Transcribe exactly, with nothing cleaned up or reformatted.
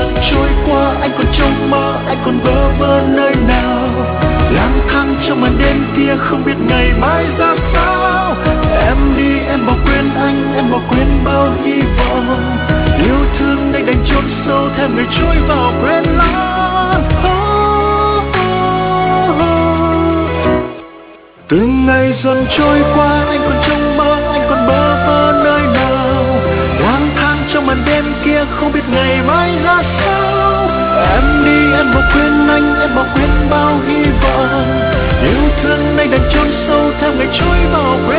dần trôi qua, anh còn trong mơ, anh còn bơ vơ nơi nào. Lang thang trong màn đêm kia không biết ngày mai ra sao. Em đi em bỏ quên anh, em bỏ quên bao hy vọng. Yêu thương đây đành chôn sâu theo người trôi vào quên lãng. Từng ngày dần trôi qua, anh còn trong mơ, anh còn bơ vơ nơi nào. Lang thang trong màn đêm kia không biết ngày mai ra sao. Em đi em bỏ quên anh, em bỏ quên bao hy vọng. Yêu thương nay đành chôn sâu theo ngày trôi vào quên.